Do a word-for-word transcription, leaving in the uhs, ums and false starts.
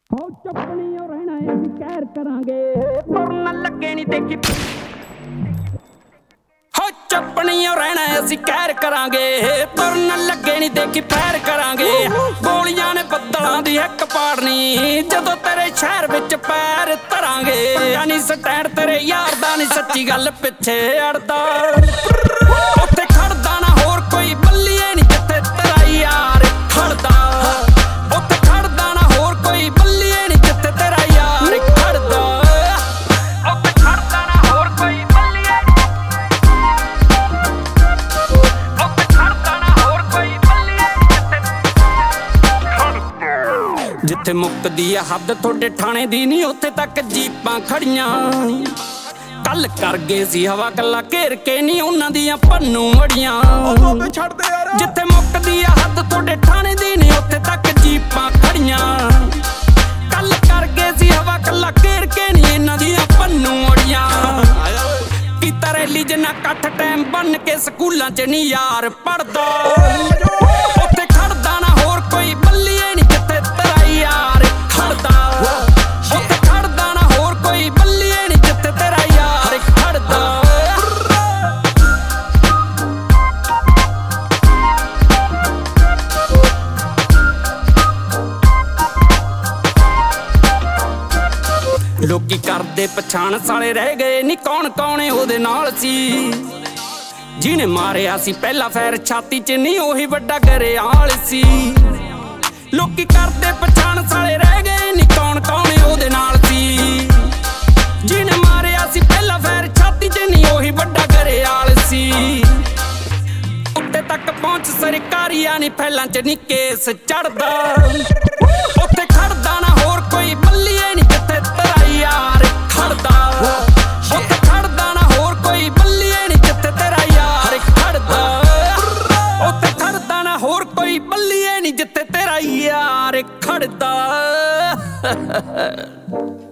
हो चपनी और रहना ऐसी कैर करांगे तुरन लगे नहीं देखी हो चपनी और रहना ऐसी कैर करांगे तुरन लगे नहीं देखी पैर करांगे गोलियां ने बदलां दी हिक पाड़नी जदों तेरे शहर विच पैर धरांगे यानी स्टैंड तेरे यार दा नहीं सच्ची गल पिछे अड़दा उत्थे खड़दा ना होर कोई बल्लीए नहीं जिथे तेरा यार खड़दा उत्थे खड़दा ना होर कोई बल्लीए नहीं जिथे तेरा यार खड़दा उत्थे खड़दा ना होर कोई बल्लीए उत्थे खड़दा ना होर कोई बल्लीए जिथे जिथे मुकदी आ हद थोड़े ठाणे दी नहीं उत्थे तक जीपां खड़ियां कल कर गए सी हवा कला घेर के नहीं उन्हां दियां भन्नू अड़ियां जिथे मुकदी आ हद थोड़े ठाणे दी नहीं उत्थे तक जीपां खड़ियां कल कर गए सी हवा कला घेर के नहीं इन्हां दियां भन्नू अड़ियां कीता रैली जिन्ना कट्ठ टाइम बन के स्कूलां च नहीं यार पढ़दा उत्थे खड़दा ना होर कोई बल्लीए नहीं जिथे तेरा यार खड़दा उत्थे खड़दा ना होर कोई बल्लीए नहीं जिथे तेरा यार खड़दा लोकी करदे पछाण साले रह गए नी कौन कौन ओहदे नाल सी जिने मारिया सी पहला फैर छाती च नहीं ओही वड्डा गरेआल सी लोकी करदे पछाण साले रह गए नी कौन कौन ओहदे नाल सी जिने मारिया सी पहला फैर छाती च नहीं ओही वड्डा गरेआल सी उत्ते तक पहुंच सरकारिया नहीं फैलां च नहीं केस चढ़दा उत्ते खड़दा ना होर कोई बल्लीए नहीं जिथे तेरा यार खड़दा उत्ते खड़दा ना होर कोई बल्लीए नहीं जिथे तेरा यार खड़दा उत्ते खड़दा ना होर कोई बल्लीए नहीं जिथे तेरा यार खड़दा